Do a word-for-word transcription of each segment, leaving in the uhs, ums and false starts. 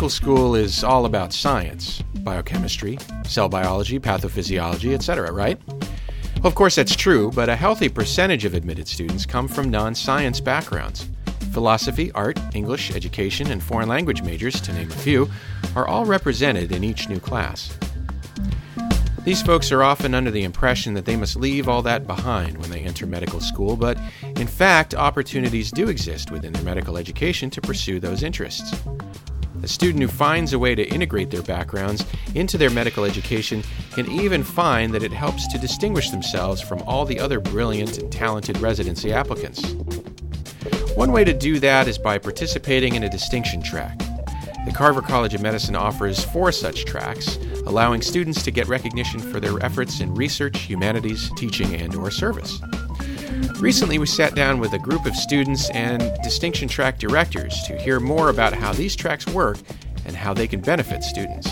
medical school is all about science, biochemistry, cell biology, pathophysiology, et cetera, right? Well, of course that's true, but a healthy percentage of admitted students come from non-science backgrounds. Philosophy, art, English, education, and foreign language majors, to name a few, are all represented in each new class. These folks are often under the impression that they must leave all that behind when they enter medical school, but in fact, opportunities do exist within their medical education to pursue those interests. A student who finds a way to integrate their backgrounds into their medical education can even find that it helps to distinguish themselves from all the other brilliant and talented residency applicants. One way to do that is by participating in a distinction track. The Carver College of Medicine offers four such tracks, allowing students to get recognition for their efforts in research, humanities, teaching, and or service. Recently, we sat down with a group of students and distinction track directors to hear more about how these tracks work and how they can benefit students.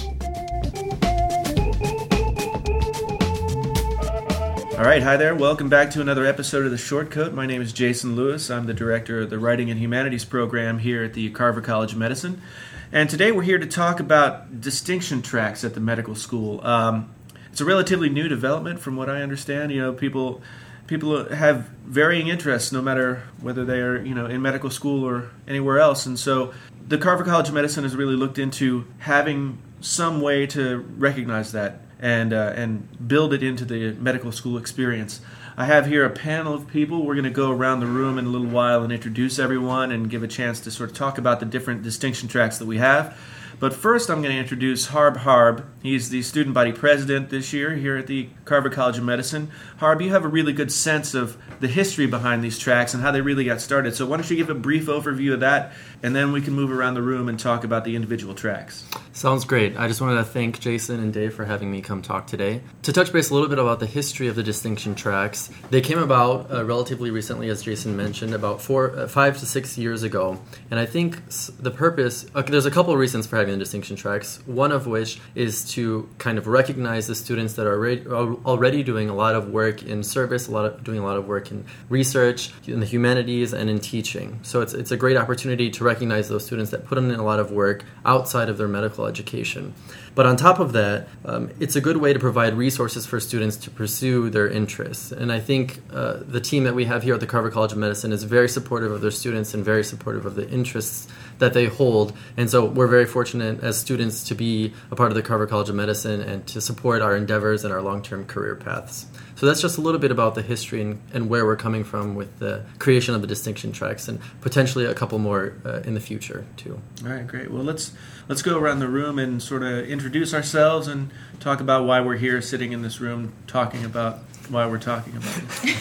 All right, hi there. Welcome back to another episode of The Shortcoat. My name is Jason Lewis. I'm the director of the Writing and Humanities program here at the Carver College of Medicine. And today we're here to talk about distinction tracks at the medical school. Um, it's a relatively new development from what I understand. You know, people people have varying interests no matter whether they are, you know, in medical school or anywhere else. And so the Carver College of Medicine has really looked into having some way to recognize that and uh, and build it into the medical school experience. I have here a panel of people. We're going to go around the room in a little while and introduce everyone and give a chance to sort of talk about the different distinction tracks that we have. But first, I'm going to introduce Harb Harb. He's the student body president this year here at the Carver College of Medicine. Harb, you have a really good sense of the history behind these tracks and how they really got started. So why don't you give a brief overview of that, and then we can move around the room and talk about the individual tracks. Sounds great. I just wanted to thank Jason and Dave for having me come talk today. To touch base a little bit about the history of the distinction tracks, they came about uh, relatively recently, as Jason mentioned, about four, uh, five to six years ago. And I think the purpose, okay, there's a couple of reasons for having the distinction tracks, one of which is to kind of recognize the students that are already, already doing a lot of work in service, a lot of doing a lot of work in research, in the humanities, and in teaching. So it's it's a great opportunity to recognize those students that put in a lot of work outside of their medical education. But on top of that, um, it's a good way to provide resources for students to pursue their interests. And I think uh, the team that we have here at the Carver College of Medicine is very supportive of their students and very supportive of the interests that they hold. And so we're very fortunate as students to be a part of the Carver College of Medicine and to support our endeavors and our long-term career paths. So that's just a little bit about the history and, and where we're coming from with the creation of the distinction tracks, and potentially a couple more uh, in the future too. All right, great. Well, let's let's go around the room and sort of introduce ourselves and talk about why we're here, sitting in this room, talking about why we're talking about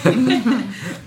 it.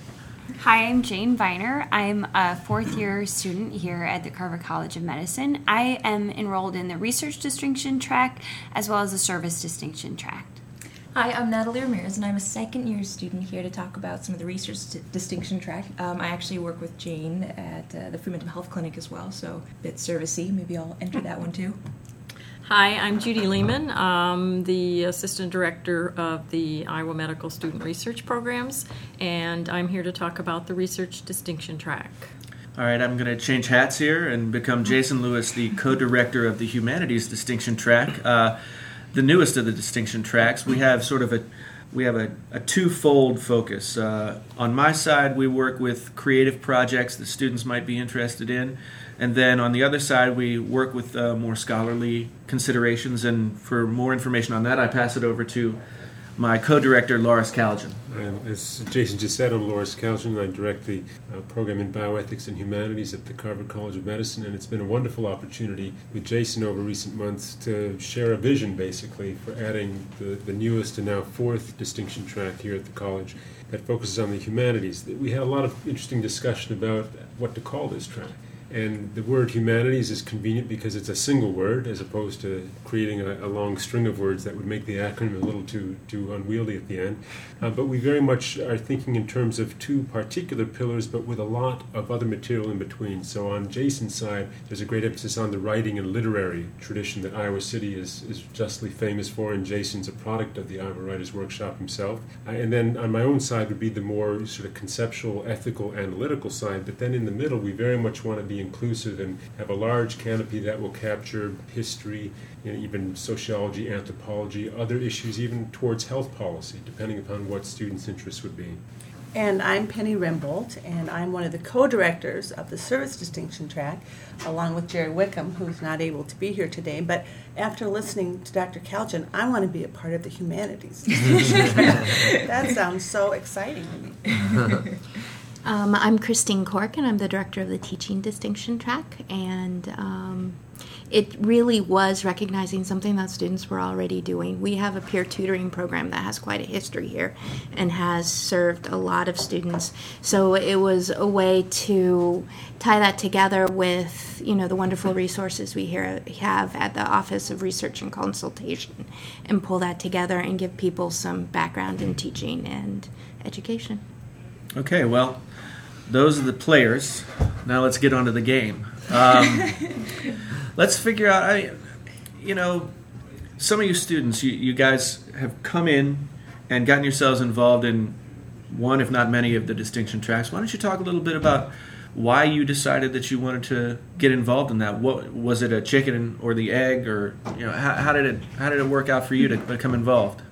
Hi, I'm Jane Viner. I'm a fourth-year student here at the Carver College of Medicine. I am enrolled in the research distinction track as well as the service distinction track. Hi, I'm Natalie Ramirez, and I'm a second-year student here to talk about some of the research d- distinction track. Um, I actually work with Jane at uh, the Freeman Health Clinic as well, so a bit service-y. Maybe I'll enter that one too. Hi, I'm Judy Lehman. I'm the Assistant Director of the Iowa Medical Student Research Programs, and I'm here to talk about the research distinction track. All right, I'm going to change hats here and become Jason Lewis, the co-director of the Humanities Distinction Track. Uh, the newest of the distinction tracks. We have sort of a we have a, a twofold focus. Uh, on my side, we work with creative projects that students might be interested in, and then on the other side, we work with uh, more scholarly considerations. And for more information on that, I pass it over to my co-director, Loris Calgin. Um, as Jason just said, I'm Loris Calgin. I direct the uh, program in Bioethics and Humanities at the Carver College of Medicine, and it's been a wonderful opportunity with Jason over recent months to share a vision, basically, for adding the, the newest and now fourth distinction track here at the college that focuses on the humanities. We had a lot of interesting discussion about what to call this track. And the word humanities is convenient because it's a single word as opposed to creating a, a long string of words that would make the acronym a little too too unwieldy at the end. Uh, but we very much are thinking in terms of two particular pillars, but with a lot of other material in between. So on Jason's side, there's a great emphasis on the writing and literary tradition that Iowa City is, is justly famous for, and Jason's a product of the Iowa Writers Workshop himself. Uh, and then on my own side would be the more sort of conceptual, ethical, analytical side. But then in the middle, we very much want to be inclusive and have a large canopy that will capture history, you know, even sociology, anthropology, other issues, even towards health policy, depending upon what students' interests would be. And I'm Penny Rimbold, and I'm one of the co-directors of the Service Distinction Track, along with Jerry Wickham, who's not able to be here today. But after listening to Doctor Kaljan, I want to be a part of the Humanities Distinction Track. That sounds so exciting to me. Um, I'm Christine Cork, and I'm the director of the Teaching Distinction Track. And um, it really was recognizing something that students were already doing. We have a peer tutoring program that has quite a history here and has served a lot of students. So it was a way to tie that together with, you know, the wonderful resources we here have at the Office of Research and Consultation, and pull that together and give people some background in teaching and education. Okay, well, those are the players. Now let's get on to the game. Um, let's figure out, I, you know, some of you students, you, you guys have come in and gotten yourselves involved in one, if not many, of the distinction tracks. Why don't you talk a little bit about why you decided that you wanted to get involved in that? What was it, a chicken or the egg, or you know, how, how did it how did it work out for you to become involved?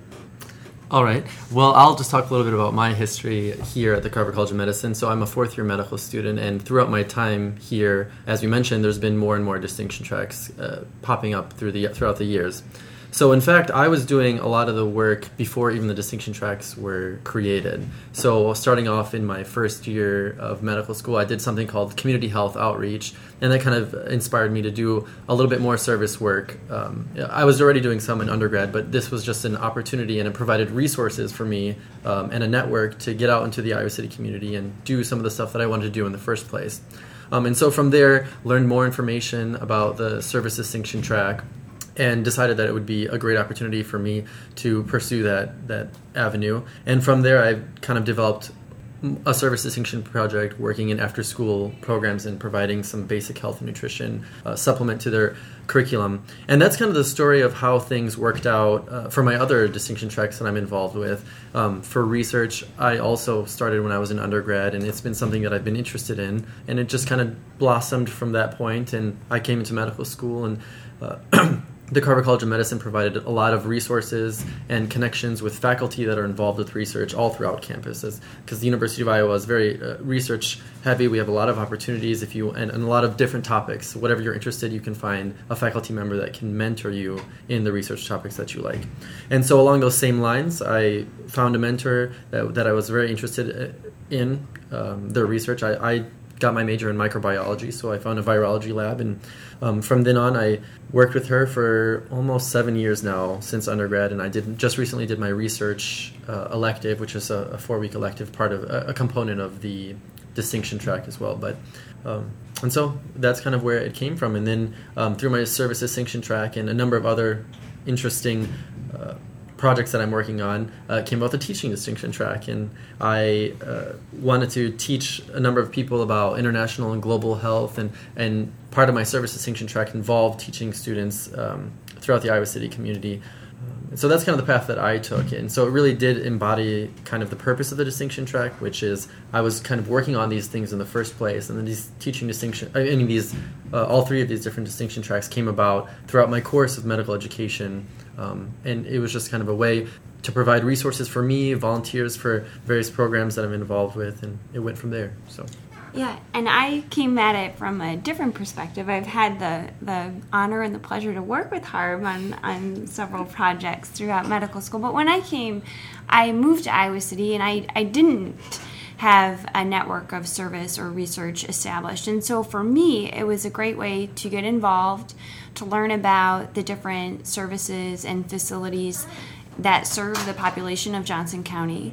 All right. Well, I'll just talk a little bit about my history here at the Carver College of Medicine. So I'm a fourth-year medical student, and throughout my time here, as we mentioned, there's been more and more distinction tracks uh, popping up through the throughout the years. So in fact, I was doing a lot of the work before even the distinction tracks were created. So starting off in my first year of medical school, I did something called community health outreach, and that kind of inspired me to do a little bit more service work. Um, I was already doing some in undergrad, but this was just an opportunity, and it provided resources for me um, and a network to get out into the Iowa City community and do some of the stuff that I wanted to do in the first place. Um, and so from there, learned more information about the service distinction track, and decided that it would be a great opportunity for me to pursue that that avenue. And from there, I kind of developed a service distinction project working in after-school programs and providing some basic health and nutrition uh, supplement to their curriculum. And that's kind of the story of how things worked out uh, for my other distinction tracks that I'm involved with. Um, for research, I also started when I was an undergrad, and it's been something that I've been interested in. And it just kind of blossomed from that point, and I came into medical school, and uh, the Carver College of Medicine provided a lot of resources and connections with faculty that are involved with research all throughout campuses, because the University of Iowa is very uh, research heavy. We have a lot of opportunities if you and, and a lot of different topics. Whatever you're interested, you can find a faculty member that can mentor you in the research topics that you like. And so along those same lines, I found a mentor that, that I was very interested in um, their research. I, I got my major in microbiology, so I found a virology lab, and um, from then on I worked with her for almost seven years now since undergrad, and I did just recently did my research uh, elective, which is a, a four-week elective, part of a, a component of the distinction track as well. But um, and so that's kind of where it came from, and then um, through my service distinction track and a number of other interesting uh, projects that I'm working on uh, came about the teaching distinction track, and I uh, wanted to teach a number of people about international and global health, and, and part of my service distinction track involved teaching students um, throughout the Iowa City community. Um, so that's kind of the path that I took, and so it really did embody kind of the purpose of the distinction track, which is I was kind of working on these things in the first place, and then these teaching distinction, I mean these, uh, all three of these different distinction tracks came about throughout my course of medical education. Um, and it was just kind of a way to provide resources for me, volunteers for various programs that I'm involved with, and it went from there. So, yeah, and I came at it from a different perspective. I've had the, the honor and the pleasure to work with Harb on, on several projects throughout medical school. But when I came, I moved to Iowa City, and I, I didn't have a network of service or research established. And so for me, it was a great way to get involved, to learn about the different services and facilities that serve the population of Johnson County.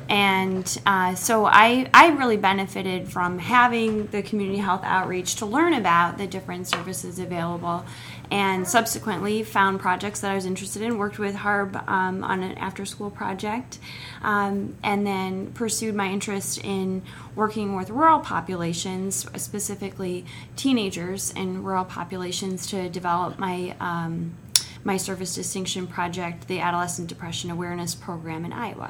And uh, so I, I really benefited from having the community health outreach to learn about the different services available, and subsequently found projects that I was interested in, worked with Harb um, on an after-school project, um, and then pursued my interest in working with rural populations, specifically teenagers in rural populations, to develop my um, my service distinction project, the Adolescent Depression Awareness Program in Iowa.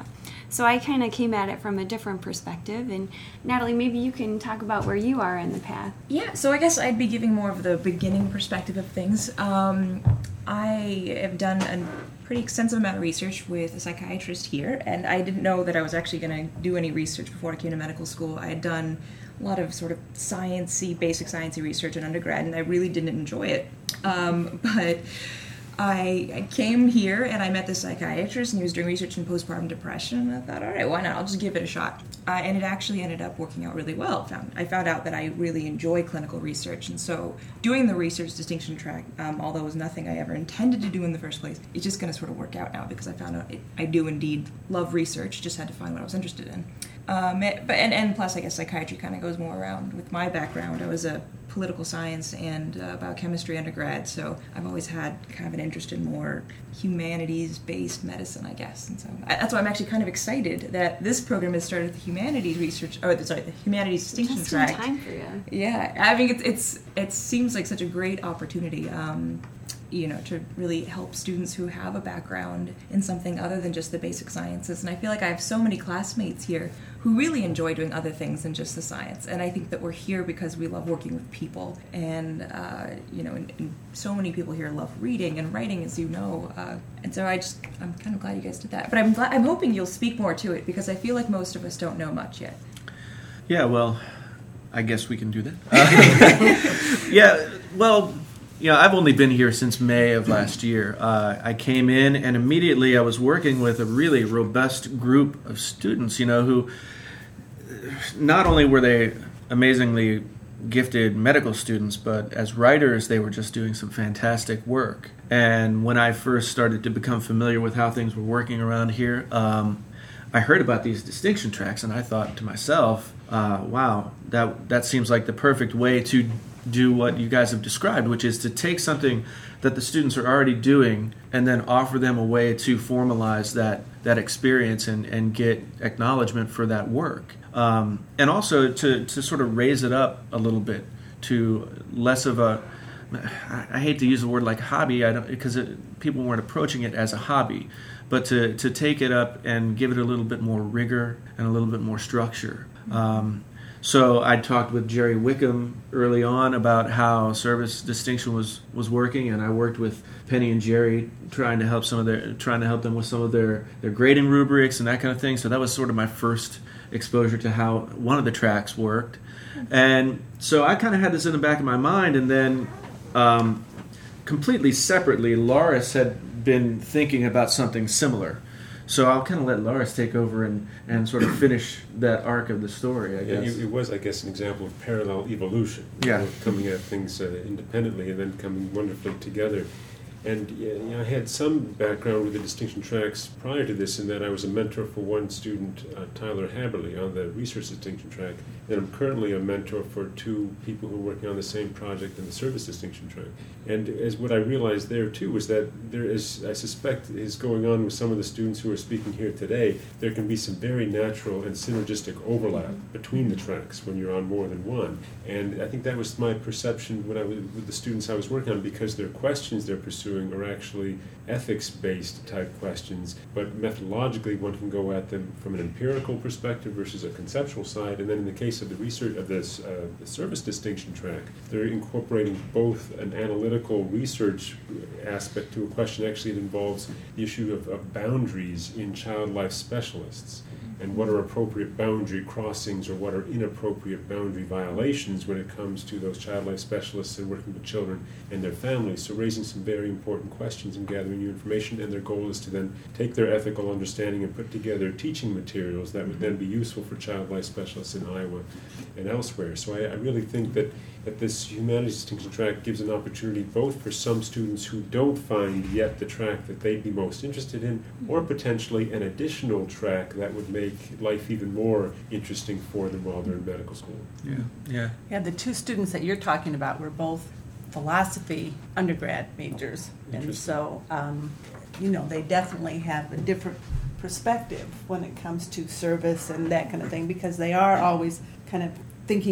So I kind of came at it from a different perspective. And Natalie, maybe you can talk about where you are in the path. Yeah, so I guess I'd be giving more of the beginning perspective of things. Um, I have done a pretty extensive amount of research with a psychiatrist here, and I didn't know that I was actually going to do any research before I came to medical school. I had done a lot of sort of sciencey, basic sciencey research in undergrad, and I really didn't enjoy it. Um, but I, I came here and I met this psychiatrist, and he was doing research in postpartum depression, and I thought, all right, why not? I'll just give it a shot. Uh, and it actually ended up working out really well. Found, I found out that I really enjoy clinical research, and so doing the research distinction track, um, although it was nothing I ever intended to do in the first place, it's just going to sort of work out now because I found out it, I do indeed love research, just had to find what I was interested in. Um, it, but and, and plus, I guess psychiatry kind of goes more around with my background. I was a political science and uh, biochemistry undergrad, so I've always had kind of an interest in more humanities-based medicine, I guess. And so I, that's why I'm actually kind of excited that this program has started the humanities research, or the, sorry, the humanities distinction Just track. in time for you. Yeah, I mean, it's, it's it seems like such a great opportunity. Um, you know, to really help students who have a background in something other than just the basic sciences. And I feel like I have so many classmates here who really enjoy doing other things than just the science. And I think that we're here because we love working with people. And, uh, you know, and, and so many people here love reading and writing, as you know. Uh, and so I just, I'm kind of glad you guys did that. But I'm glad, I'm hoping you'll speak more to it, because I feel like most of us don't know much yet. Yeah, well, I guess we can do that. Uh, yeah, well... You know, I've only been here since May of last year. Uh, I came in and immediately I was working with a really robust group of students, you know, who not only were they amazingly gifted medical students, but as writers, they were just doing some fantastic work. And when I first started to become familiar with how things were working around here, um, I heard about these distinction tracks, and I thought to myself, uh, wow, that that seems like the perfect way to do what you guys have described, which is to take something that the students are already doing and then offer them a way to formalize that that experience and, and get acknowledgement for that work. Um, and also to, to sort of raise it up a little bit to less of a, I, I hate to use the word like hobby, I don't, because it, people weren't approaching it as a hobby, but to, to take it up and give it a little bit more rigor and a little bit more structure. Um, So I talked with Jerry Wickham early on about how service distinction was, was working, and I worked with Penny and Jerry trying to help some of their trying to help them with some of their, their grading rubrics and that kind of thing. So that was sort of my first exposure to how one of the tracks worked. And so I kind of had this in the back of my mind, and then um, completely separately, Loris had been thinking about something similar. So I'll kind of let Loris take over and, and sort of finish that arc of the story, I guess. Yeah, it was, I guess, an example of parallel evolution. Yeah. You know, coming at things uh, independently and then coming wonderfully together. And yeah, you know, I had some background with the distinction tracks prior to this, in that I was a mentor for one student, uh, Tyler Haberly, on the research distinction track. And I'm currently a mentor for two people who are working on the same project in the service distinction track. And as what I realized there, too, was that there is, I suspect, is going on with some of the students who are speaking here today, there can be some very natural and synergistic overlap between the tracks when you're on more than one. And I think that was my perception when I was with the students I was working on, because their questions they're pursuing are actually ethics-based type questions, but methodologically one can go at them from an empirical perspective versus a conceptual side. And then in the case of the research of this uh, the service distinction track, they're incorporating both an analytical research aspect to a question. Actually, it involves the issue of, of boundaries in child life specialists, and what are appropriate boundary crossings or what are inappropriate boundary violations when it comes to those child life specialists and working with children and their families. So raising some very important questions and gathering new information, and their goal is to then take their ethical understanding and put together teaching materials that would then be useful for child life specialists in Iowa and elsewhere. So I, I really think that that this humanities distinction track gives an opportunity both for some students who don't find yet the track that they'd be most interested in, or potentially an additional track that would make life even more interesting for them while they're in medical school. Yeah, yeah. Yeah, the two students that you're talking about were both philosophy undergrad majors. And so, um, you know, they definitely have a different perspective when it comes to service and that kind of thing, because they are always kind of thinking of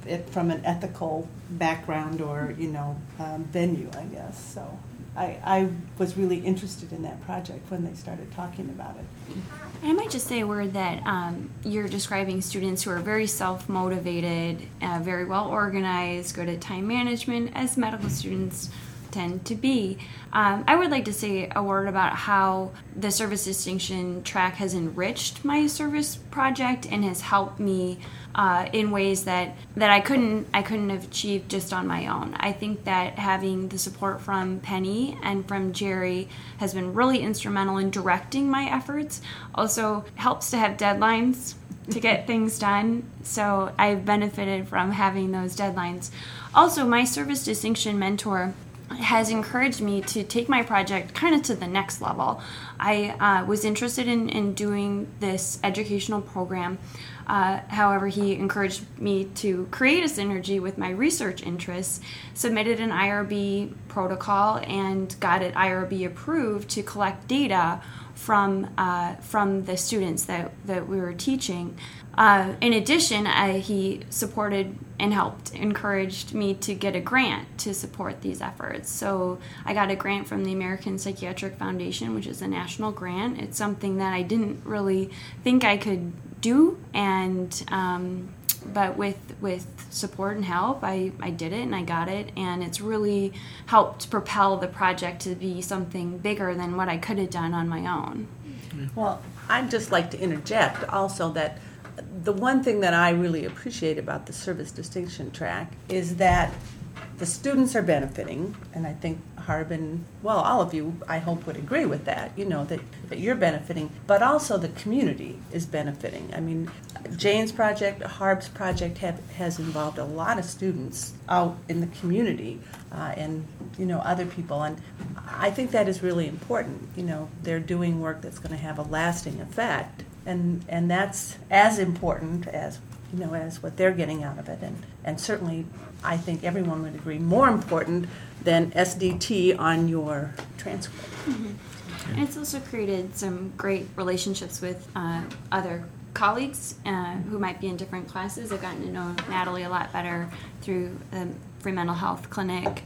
it from an ethical background or, you know, um, venue, I guess. So I, I was really interested in that project when they started talking about it. And I might just say a word that um, you're describing students who are very self-motivated, uh, very well organized, good at time management, as medical students tend to be. Um, I would like to say a word about how the service distinction track has enriched my service project and has helped me uh, in ways that, that I couldn't I couldn't have achieved just on my own. I think that having the support from Penny and from Jerry has been really instrumental in directing my efforts. Also helps to have deadlines to get things done, so I've benefited from having those deadlines. Also, my service distinction mentor has encouraged me to take my project kind of to the next level. I uh, was interested in, in doing this educational program. Uh, however, he encouraged me to create a synergy with my research interests, submitted an I R B protocol, and got it I R B approved to collect data from uh, from the students that, that we were teaching. Uh, in addition, uh, he supported and helped, encouraged me to get a grant to support these efforts. So I got a grant from the American Psychiatric Foundation, which is a national grant. It's something that I didn't really think I could do, and um, but with with support and help, I, I did it and I got it, and it's really helped propel the project to be something bigger than what I could have done on my own. Well, I'd just like to interject also that the one thing that I really appreciate about the service distinction track is that the students are benefiting, and I think Harbin, well, all of you, I hope, would agree with that, you know, that, that you're benefiting, but also the community is benefiting. I mean, Jane's project, Harb's project have, has involved a lot of students out in the community uh, and, you know, other people, and I think that is really important. You know, they're doing work that's going to have a lasting effect, and and that's as important as, you know, as what they're getting out of it, and, and certainly I think everyone would agree more important than S D T on your transcript. Mm-hmm. And it's also created some great relationships with uh, other colleagues uh, who might be in different classes. I've gotten to know Natalie a lot better through the Free Mental Health Clinic,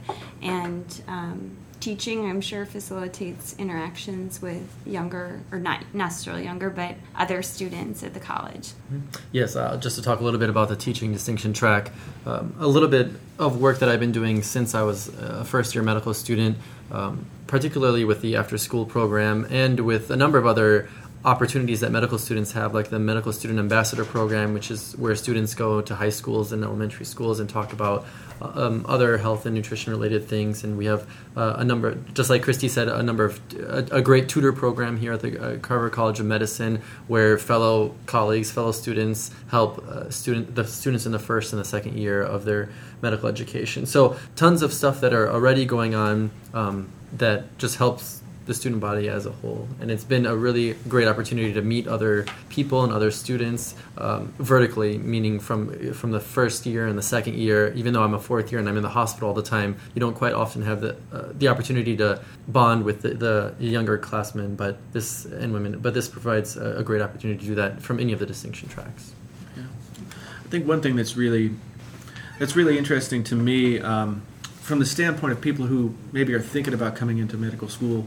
and um, teaching, I'm sure, facilitates interactions with younger, or not necessarily younger, but other students at the college. Yes, uh, just to talk a little bit about the teaching distinction track, um, a little bit of work that I've been doing since I was a first-year medical student, um, particularly with the after-school program and with a number of other opportunities that medical students have, like the Medical Student Ambassador Program, which is where students go to high schools and elementary schools and talk about um, other health and nutrition related things. And we have uh, a number, just like Christy said, a number of a, a great tutor program here at the uh, Carver College of Medicine, where fellow colleagues, fellow students help uh, student the students in the first and the second year of their medical education. So tons of stuff that are already going on um, that just helps the student body as a whole, and it's been a really great opportunity to meet other people and other students um, vertically, meaning from from the first year and the second year. Even though I'm a fourth year and I'm in the hospital all the time, you don't quite often have the uh, the opportunity to bond with the, the younger classmen, but this and women. But this provides a, a great opportunity to do that from any of the distinction tracks. Yeah. I think one thing that's really that's really interesting to me, um, from the standpoint of people who maybe are thinking about coming into medical school.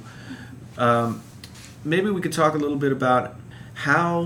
Um, maybe we could talk a little bit about how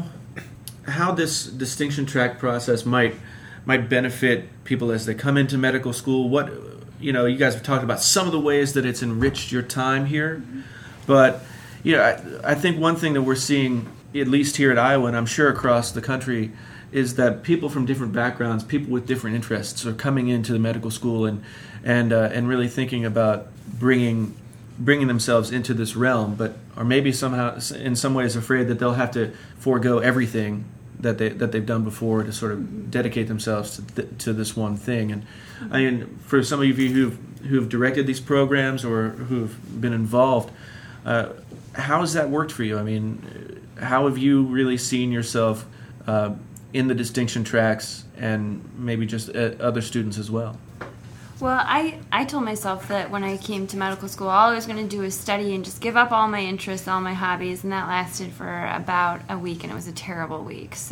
how this distinction track process might might benefit people as they come into medical school. What, you know, you guys have talked about some of the ways that it's enriched your time here, but you know, I, I think one thing that we're seeing, at least here at Iowa, and I'm sure across the country, is that people from different backgrounds, people with different interests, are coming into the medical school and and uh, and really thinking about bringing. bringing themselves into this realm, but are maybe somehow, in some ways, afraid that they'll have to forego everything that they that they've done before to sort of dedicate themselves to th- to this one thing. And I mean, for some of you who've who've directed these programs or who've been involved, uh, how has that worked for you? I mean, how have you really seen yourself uh, in the distinction tracks, and maybe just uh, other students as well? Well, I, I told myself that when I came to medical school, all I was going to do was study and just give up all my interests, all my hobbies, and that lasted for about a week, and it was a terrible week. So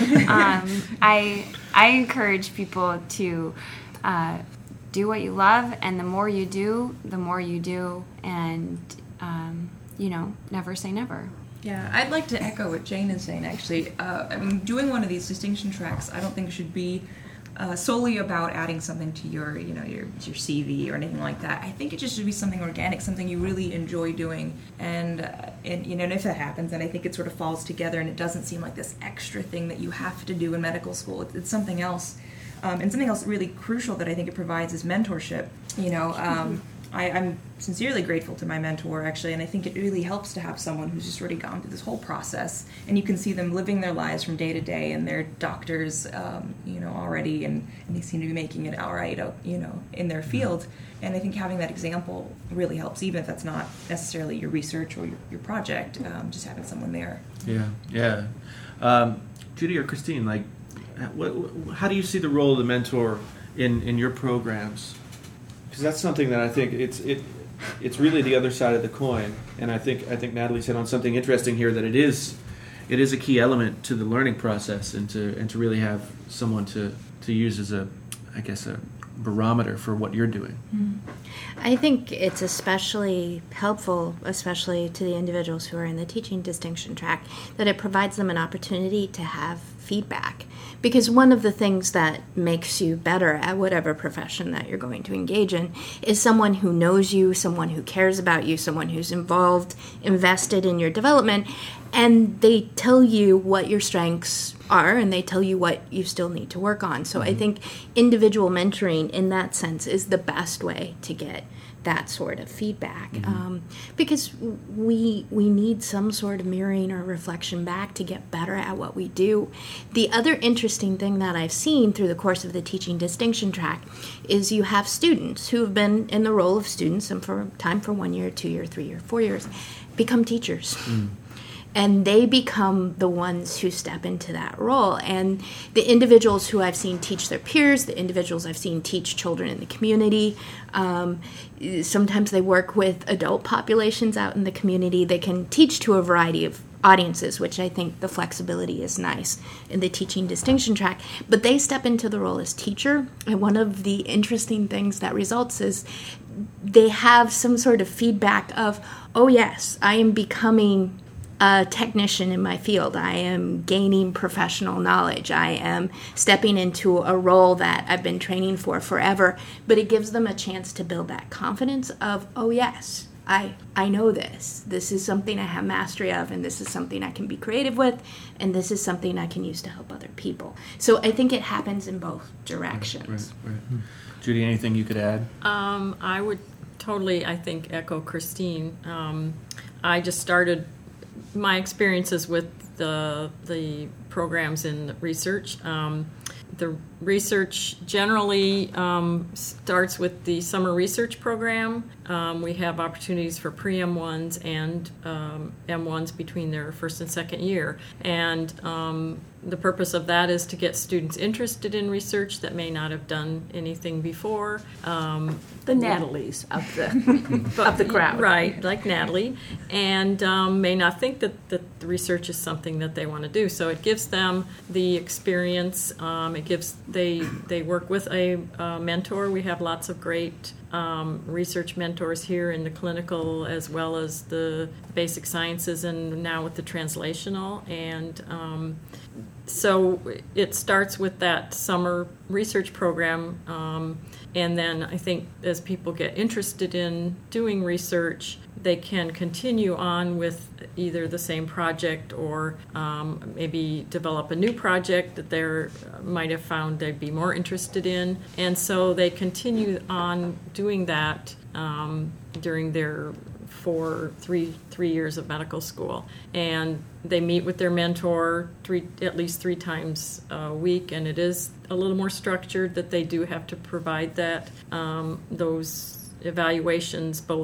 um, I I encourage people to uh, do what you love, and the more you do, the more you do, and, um, you know, never say never. Yeah, I'd like to echo what Jane is saying, actually. Uh, I mean, doing one of these distinction tracks, I don't think should be Uh, solely about adding something to your, you know, your your C V or anything like that. I think it just should be something organic, something you really enjoy doing, and uh, and you know, and if that happens, then I think it sort of falls together, and it doesn't seem like this extra thing that you have to do in medical school. It's, it's something else, um, and something else really crucial that I think it provides is mentorship. You know. Um, I, I'm sincerely grateful to my mentor, actually, and I think it really helps to have someone who's just already gone through this whole process, and you can see them living their lives from day to day, and they're doctors, um, you know, already, and, and they seem to be making it all right, you know, in their field, and I think having that example really helps, even if that's not necessarily your research or your, your project, um, just having someone there. Yeah, yeah. Um, Judy or Christine, like, what, how do you see the role of the mentor in, in your programs? Because that's something that I think it's it it's really the other side of the coin, and I think I think Natalie's hit on something interesting here, that it is it is a key element to the learning process, and to and to really have someone to, to use as a I guess a barometer for what you're doing. I think it's especially helpful, especially to the individuals who are in the teaching distinction track, that it provides them an opportunity to have feedback. Because one of the things that makes you better at whatever profession that you're going to engage in is someone who knows you, someone who cares about you, someone who's involved, invested in your development, and they tell you what your strengths are, and they tell you what you still need to work on. So mm-hmm. I think individual mentoring in that sense is the best way to get that sort of feedback, mm-hmm. um, because we we need some sort of mirroring or reflection back to get better at what we do. The other interesting thing that I've seen through the course of the teaching distinction track is you have students who have been in the role of students and for time for one year, two year, three year, four years, become teachers. Mm. And they become the ones who step into that role. And the individuals who I've seen teach their peers, the individuals I've seen teach children in the community, um, sometimes they work with adult populations out in the community. They can teach to a variety of audiences, which I think the flexibility is nice in the teaching distinction track. But they step into the role as teacher. And one of the interesting things that results is they have some sort of feedback of, oh yes, I am becoming a technician in my field. I am gaining professional knowledge. I am stepping into a role that I've been training for forever. But it gives them a chance to build that confidence of, oh yes, I I know this. This is something I have mastery of, and this is something I can be creative with, and this is something I can use to help other people. So I think it happens in both directions. Right, right. Hmm. Judy, anything you could add? Um, I would totally, I think, echo Christine. Um, I just started my experiences with the the programs in research. Um, the research generally um, starts with the summer research program. Um, we have opportunities for pre-M ones and um, M ones between their first and second year. And um, the purpose of that is to get students interested in research that may not have done anything before. Um, the Natalies of the of the crowd. Right, like Natalie. And um, may not think that, that the research is something that they want to do. So it gives them the experience. Um, it gives they they work with a uh, mentor. We have lots of great um, research mentors here in the clinical as well as the basic sciences, and now with the translational. And um, so it starts with that summer research program, um, and then I think as people get interested in doing research, they can continue on with either the same project or um, maybe develop a new project that they might have found they'd be more interested in. And so they continue on doing that um, during their four, three, three years of medical school. And they meet with their mentor three, at least three times a week, and it is a little more structured that they do have to provide that, um, those evaluations both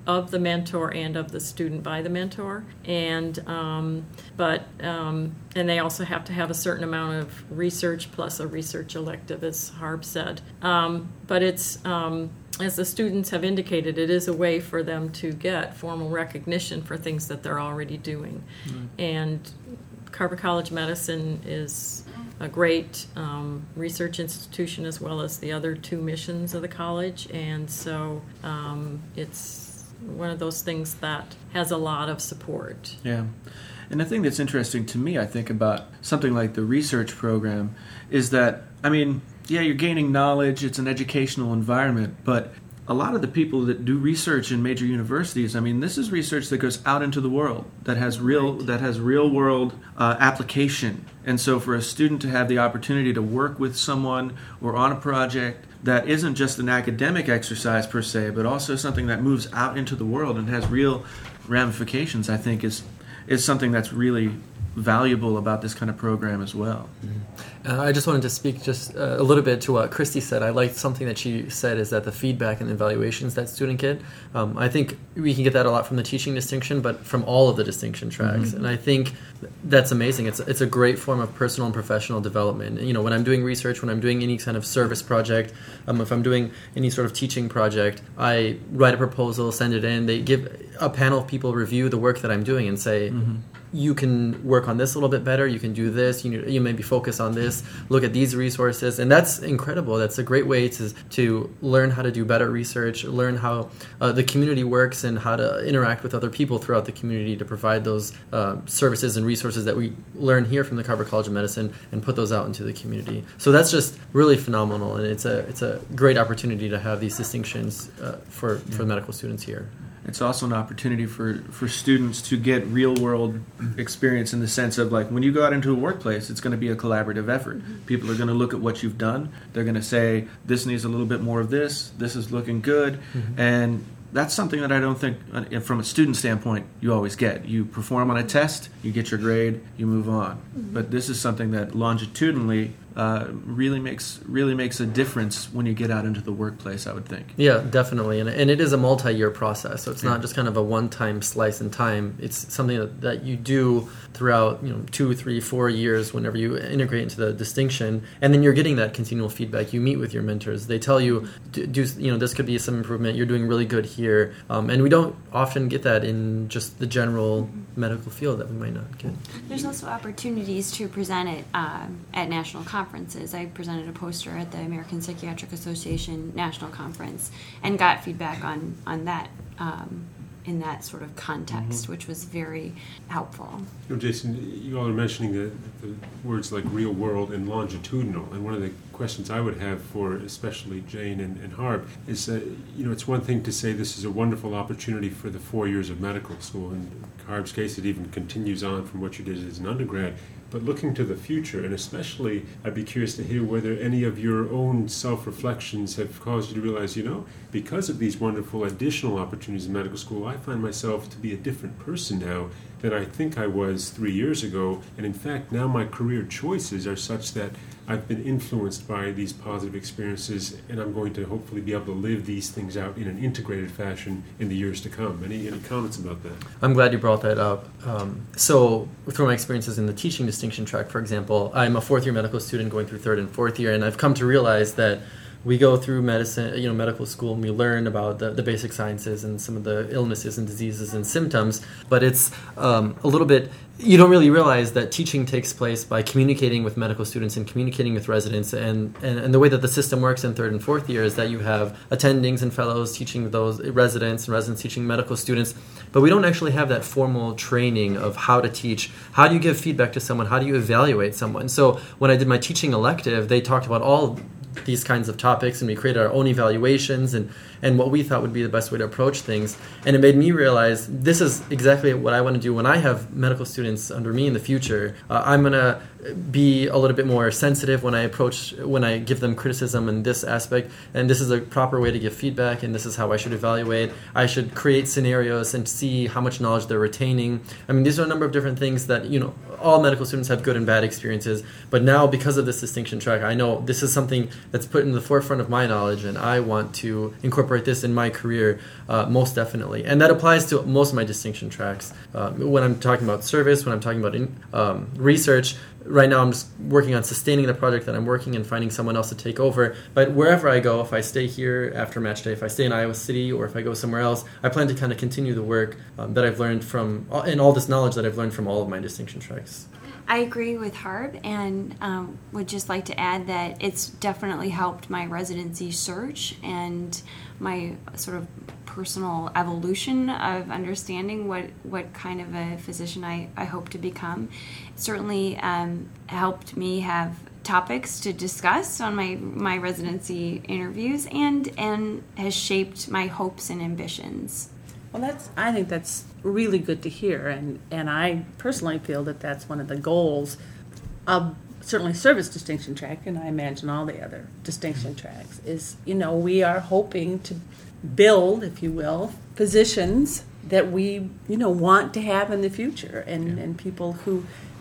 of the mentor and of the student by the mentor, and um, but um, and they also have to have a certain amount of research plus a research elective, as Harb said. Um, but it's um, as the students have indicated, it is a way for them to get formal recognition for things that they're already doing, mm-hmm. and Carver College Medicine is a great um, research institution, as well as the other two missions of the college, and so um, it's one of those things that has a lot of support. Yeah. And the thing that's interesting to me, I think, about something like the research program is that, I mean, yeah, you're gaining knowledge, it's an educational environment, but a lot of the people that do research in major universities, I mean, this is research that goes out into the world, that has real that has real world uh, application. And so for a student to have the opportunity to work with someone or on a project that isn't just an academic exercise per se, but also something that moves out into the world and has real ramifications, I think is is something that's really valuable about this kind of program as well. Mm-hmm. Uh, I just wanted to speak just uh, a little bit to what Christy said. I liked something that she said is that the feedback and evaluations that student get. Um, I think we can get that a lot from the teaching distinction, but from all of the distinction tracks. Mm-hmm. And I think that's amazing. It's it's a great form of personal and professional development. You know, when I'm doing research, when I'm doing any kind of service project, um, if I'm doing any sort of teaching project, I write a proposal, send it in. They give a panel of people review the work that I'm doing and say, mm-hmm. you can work on this a little bit better, you can do this, you you maybe focus on this, look at these resources, and that's incredible. That's a great way to to learn how to do better research, learn how uh, the community works and how to interact with other people throughout the community to provide those uh, services and resources that we learn here from the Carver College of Medicine and put those out into the community. So that's just really phenomenal, and it's a it's a great opportunity to have these distinctions uh, for, for the medical students here. It's also an opportunity for, for students to get real-world experience in the sense of, like, when you go out into a workplace, it's going to be a collaborative effort. People are going to look at what you've done. They're going to say, this needs a little bit more of this. This is looking good. Mm-hmm. And that's something that I don't think, from a student standpoint, you always get. You perform on a test, you get your grade, you move on. Mm-hmm. But this is something that longitudinally Uh, really makes really makes a difference when you get out into the workplace, I would think. Yeah, definitely, and and it is a multi-year process, so it's yeah. not just kind of a one-time slice in time. It's something that, that you do throughout, you know, two, three, four years whenever you integrate into the distinction, and then you're getting that continual feedback. You meet with your mentors; they tell you, do, do you know, this could be some improvement. You're doing really good here, um, and we don't often get that in just the general medical field that we might not get. There's also opportunities to present it uh, at national conferences. Conferences. I presented a poster at the American Psychiatric Association National Conference and got feedback on on that um, in that sort of context, mm-hmm. which was very helpful. You know, Jason, you all are mentioning the, the words like real world and longitudinal, and one of the questions I would have for especially Jane and, and Harb is, uh, you know, it's one thing to say this is a wonderful opportunity for the four years of medical school. In Harb's case, it even continues on from what you did as an undergrad. But looking to the future, and especially I'd be curious to hear whether any of your own self-reflections have caused you to realize, you know, because of these wonderful additional opportunities in medical school, I find myself to be a different person now than I think I was three years ago. And in fact, now my career choices are such that I've been influenced by these positive experiences, and I'm going to hopefully be able to live these things out in an integrated fashion in the years to come. Any, any comments about that? I'm glad you brought that up. Um, so through my experiences in the teaching distinction track, for example, I'm a fourth-year medical student going through third and fourth year, and I've come to realize that we go through medicine, you know, medical school, and we learn about the, the basic sciences and some of the illnesses and diseases and symptoms, but it's um, a little bit, you don't really realize that teaching takes place by communicating with medical students and communicating with residents, and, and, and the way that the system works in third and fourth year is that you have attendings and fellows teaching those residents and residents teaching medical students, but we don't actually have that formal training of how to teach. How do you give feedback to someone? How do you evaluate someone? So when I did my teaching elective, they talked about all these kinds of topics, and we created our own evaluations and, and what we thought would be the best way to approach things. And it made me realize this is exactly what I want to do when I have medical students under me in the future. Uh, I'm going to be a little bit more sensitive when I approach, when I give them criticism in this aspect, and this is a proper way to give feedback, and this is how I should evaluate. I should create scenarios and see how much knowledge they're retaining. I mean, these are a number of different things that, you know, all medical students have good and bad experiences, but now because of this distinction track, I know this is something that's put in the forefront of my knowledge, and I want to incorporate this in my career uh, most definitely. And that applies to most of my distinction tracks. Uh, when I'm talking about service, when I'm talking about in, um, research, right now I'm just working on sustaining the project that I'm working and finding someone else to take over. But wherever I go, if I stay here after match day, if I stay in Iowa City or if I go somewhere else, I plan to kind of continue the work um, that I've learned from, and all this knowledge that I've learned from all of my distinction tracks. I agree with Harb, and um, would just like to add that it's definitely helped my residency search and my sort of personal evolution of understanding what, what kind of a physician I, I hope to become. It certainly um, helped me have topics to discuss on my, my residency interviews, and, and has shaped my hopes and ambitions. Well, that's. I think that's really good to hear, and, and I personally feel that that's one of the goals of certainly service distinction track, and I imagine all the other distinction tracks, is, you know, we are hoping to build, if you will, physicians that we, you know, want to have in the future, and, and people who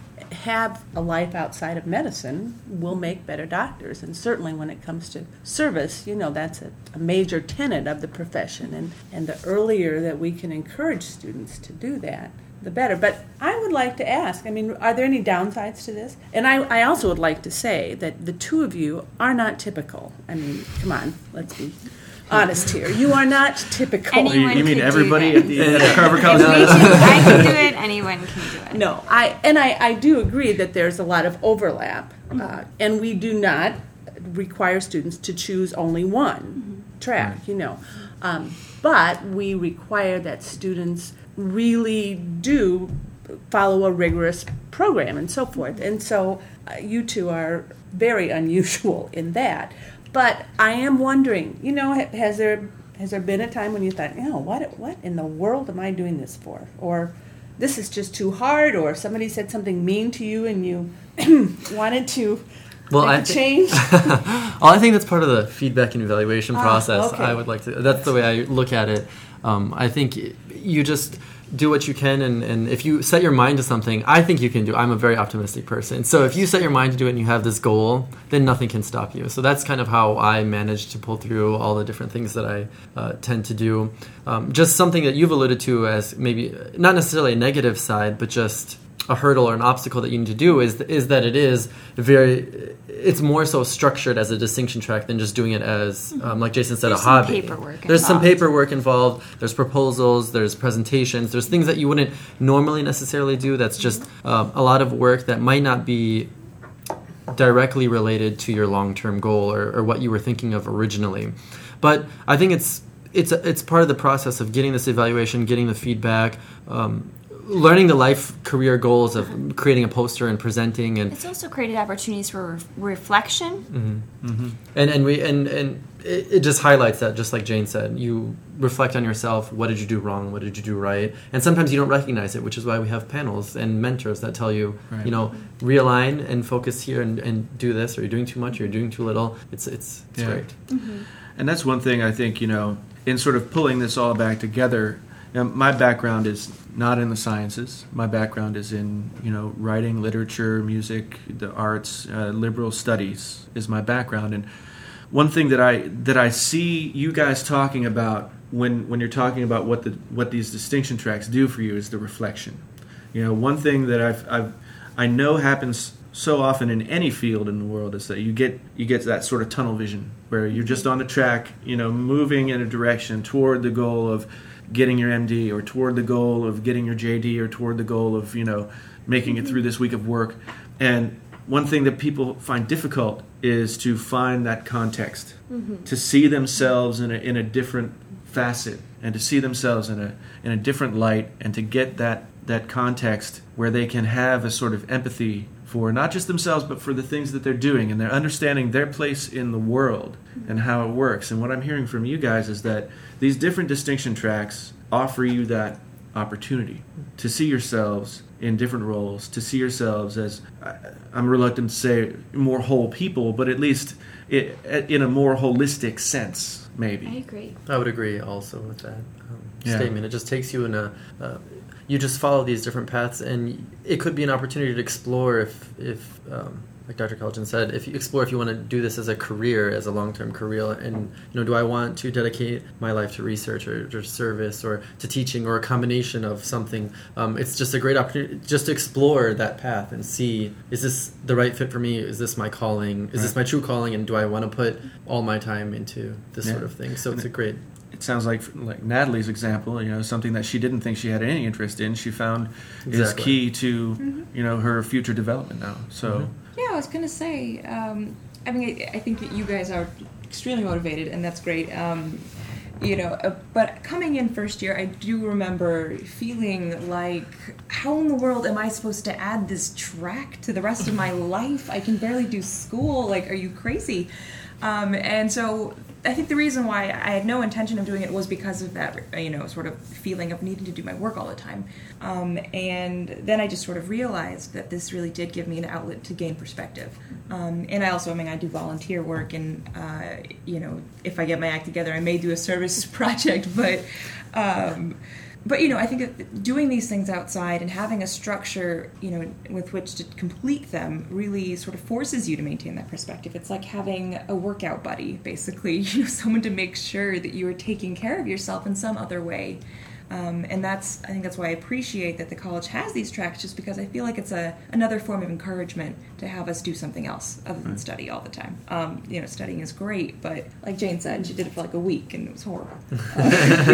have a life outside of medicine will make better doctors. And certainly when it comes to service, you know, that's a, a major tenet of the profession, and, and the earlier that we can encourage students to do that, the better. But I would like to ask, I mean, are there any downsides to this? And I, I also would like to say that the two of you are not typical. I mean, come on, let's be honest here. You are not typical. You, you mean could everybody do at the at Carver College? If we can, I can do it, anyone can do it. No, I and I, I do agree that there's a lot of overlap, uh, and we do not require students to choose only one track, you know. Um, but we require that students really do follow a rigorous program and so forth. And so uh, you two are very unusual in that. But I am wondering, you know, has there has there been a time when you thought, you know, what what in the world am I doing this for? Or this is just too hard, or somebody said something mean to you and you wanted to well, make I a change? well, I think that's part of the feedback and evaluation Ah, process. okay. I would like to, that's the way I look at it. Um, I think you just do what you can, and, and if you set your mind to something, I think you can do. I'm a very optimistic person. So if you set your mind to do it and you have this goal, then nothing can stop you. So that's kind of how I manage to pull through all the different things that I uh, tend to do. Um, just something that you've alluded to as maybe not necessarily a negative side, but just a hurdle or an obstacle that you need to do is is that it is very, it's more so structured as a distinction track than just doing it as, um, like Jason said, There's a some hobby. paperwork There's some involved. paperwork involved. There's proposals. There's presentations. There's things that you wouldn't normally necessarily do. That's just um, a lot of work that might not be directly related to your long-term goal or, or what you were thinking of originally. But I think it's it's it's part of the process of getting this evaluation, getting the feedback, um, learning the life career goals of creating a poster and presenting, and It's also created opportunities for re- reflection. mm-hmm. Mm-hmm. and and we and and it, it just highlights that, just like Jane said, you reflect on yourself. What did you do wrong? What did you do right? And sometimes you don't recognize it, which is why we have panels and mentors that tell you, Right. you know, realign and focus here and, and do this. Or you're doing too much. Or you're doing too little. It's it's it's Yeah. great. And that's one thing I think, you know, in sort of pulling this all back together. You know, my background is not in the sciences. My background is in, you know, writing, literature, music, the arts, uh, liberal studies is my background. And one thing that I that I see you guys talking about when when you're talking about what the what these distinction tracks do for you is the reflection. You know, one thing that I've, I've I know happens so often in any field in the world is that you get you get that sort of tunnel vision where you're just on the track, you know, moving in a direction toward the goal of getting your M D or toward the goal of getting your J D or toward the goal of, you know, making it through this week of work. And one thing that people find difficult is to find that context, mm-hmm. to see themselves in a in a different facet and to see themselves in a in a different light and to get that that context where they can have a sort of empathy for not just themselves but for the things that they're doing, and they're understanding their place in the world and how it works. And what I'm hearing from you guys is that these different distinction tracks offer you that opportunity to see yourselves in different roles to see yourselves as, I'm reluctant to say more whole people, but at least it, in a more holistic sense, maybe. I agree. I would agree also with that um, Yeah. statement. It just takes you in a, uh, you just follow these different paths, and it could be an opportunity to explore if, if um, like Doctor Kaljan said, if you explore if you want to do this as a career, as a long-term career, and you know, do I want to dedicate my life to research or to service or to teaching or a combination of something? Um, it's just a great opportunity just to explore that path and see, is this the right fit for me? Is this my calling? Is Right. this my true calling? And do I want to put all my time into this Yeah. sort of thing? So it's a great. It sounds like like Natalie's example, you know, something that she didn't think she had any interest in, she found is Exactly. key to, you know, her future development now. So, Mhm. Yeah, I was gonna say. Um, I mean, I, I think that you guys are extremely motivated, and that's great. Um, you know, uh, but coming in first year, I do remember feeling like, how in the world am I supposed to add this track to the rest of my life? I can barely do school. Like, are you crazy? Um, and so I think the reason why I had no intention of doing it was because of that, you know, sort of feeling of needing to do my work all the time. Um, and then I just sort of realized that this really did give me an outlet to gain perspective. Um, and I also, I mean, I do volunteer work, and, uh, you know, if I get my act together, I may do a service project, but... Um, But, you know, I think that doing these things outside and having a structure, you know, with which to complete them really sort of forces you to maintain that perspective. It's like having a workout buddy, basically, you know, someone to make sure that you are taking care of yourself in some other way. Um, and that's, I think that's why I appreciate that the college has these tracks, just because I feel like it's a another form of encouragement to have us do something else other than study all the time. Um, you know, studying is great, but like Jane said, she did it for like a week and it was horrible. Uh,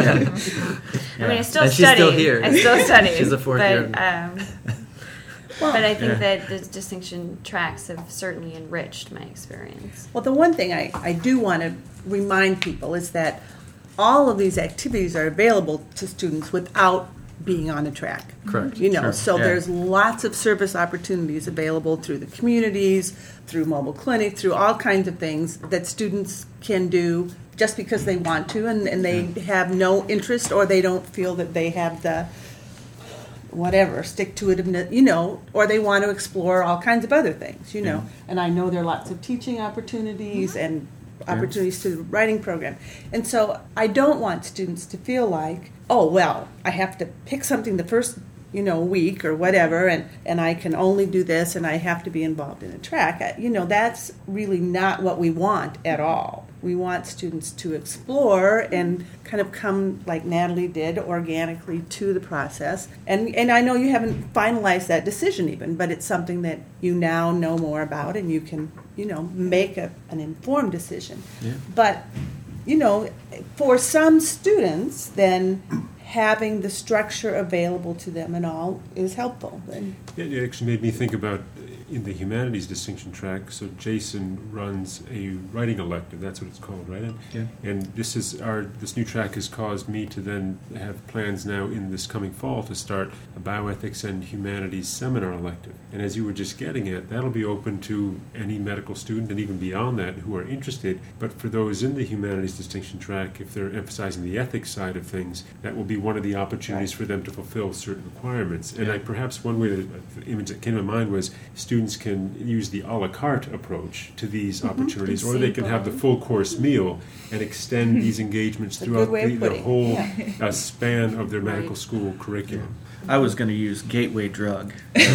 I mean, I still And she's study. still here. I still study. She's a fourth but, year. Um, but I think Yeah. that the distinction tracks have certainly enriched my experience. Well, the one thing I, I do want to remind people is that all of these activities are available to students without being on a track. Correct. You know, Sure. so Yeah. there's lots of service opportunities available through the communities, through mobile clinic, through all kinds of things that students can do just because they want to, and, and they have no interest, or they don't feel that they have the whatever, stick to it, you know, or they want to explore all kinds of other things, you know. And I know there are lots of teaching opportunities and opportunities to the writing program. And so I don't want students to feel like, oh, well, I have to pick something the first, you know, week or whatever, and, and I can only do this, and I have to be involved in a track. You know, that's really not what we want at all. We want students to explore and kind of come, like Natalie did, organically to the process. And and I know you haven't finalized that decision even, but it's something that you now know more about, and you can, you know, make a, an informed decision. Yeah. But, you know, for some students, then having the structure available to them and all is helpful. And It it actually made me think about in the humanities distinction track. So Jason runs a writing elective. That's what it's called, right? And, Yeah. and this is our this new track has caused me to then have plans now in this coming fall to start a bioethics and humanities seminar elective. And as you were just getting at, that'll be open to any medical student and even beyond that who are interested. But for those in the humanities distinction track, if they're emphasizing the ethics side of things, that will be one of the opportunities for them to fulfill certain requirements. And Yeah. I perhaps one way that the image that came to mind was students can use the a la carte approach to these opportunities, or they can have the full course meal and extend these engagements It's a good throughout way of the, the putting it, whole yeah. uh, span of their medical school curriculum. I was going to use gateway drug,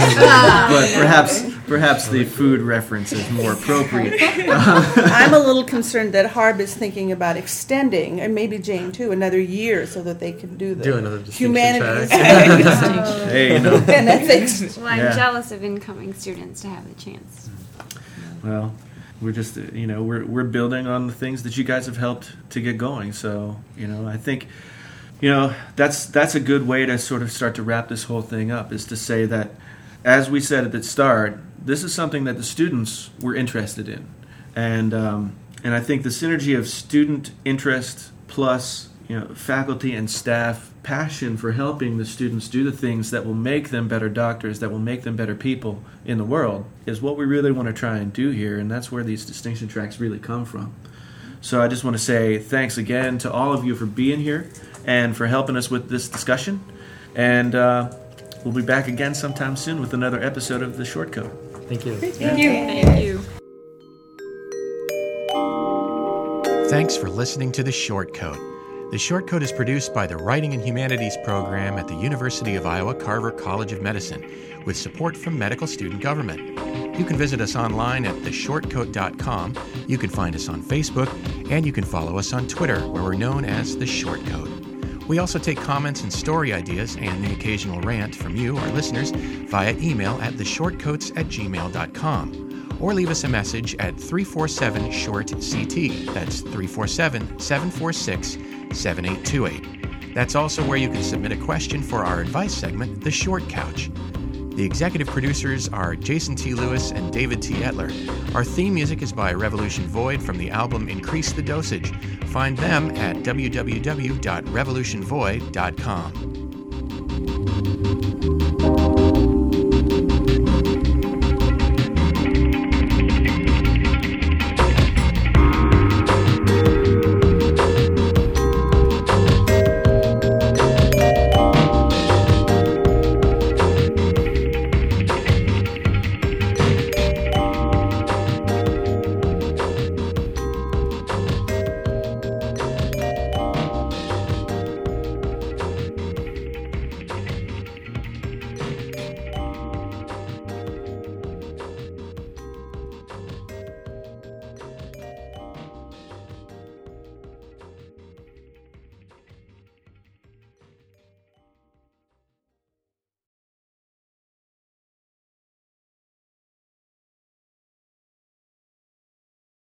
but perhaps perhaps the food reference is more appropriate. I'm a little concerned that Harb is thinking about extending, and maybe Jane too, another year so that they can do the Do another distinction humanities. track. Hey, you know, And ethics. Well, I'm Yeah. jealous of incoming students to have the chance. well, we're just uh, you know we're we're building on the things that you guys have helped to get going. So you know, I think you know that's that's a good way to sort of start to wrap this whole thing up, is to say that, as we said at the start, this is something that the students were interested in, and um, and I think the synergy of student interest plus you know faculty and staff passion for helping the students do the things that will make them better doctors, that will make them better people in the world, is what we really want to try and do here, and that's where these distinction tracks really come from. So I just want to say thanks again to all of you for being here and for helping us with this discussion. And uh, we'll be back again sometime soon with another episode of The Short Coat. Thank you. Thank you. Thank you. Thanks for listening to The Short Coat. The Short Coat is produced by the Writing and Humanities program at the University of Iowa Carver College of Medicine, with support from Medical Student Government. You can visit us online at the short coat dot com. You can find us on Facebook, and you can follow us on Twitter, where we're known as The Short Coat. We also take comments and story ideas and the occasional rant from you, our listeners, via email at the shortcoats at gmail dot com. Or leave us a message at three four seven short C T. That's three four seven, seven four six, seven eight two eight. That's also where you can submit a question for our advice segment, The Short Couch. The executive producers are Jason T. Lewis and David T. Etler. Our theme music is by Revolution Void from the album Increase the Dosage. Find them at w w w dot revolution void dot com.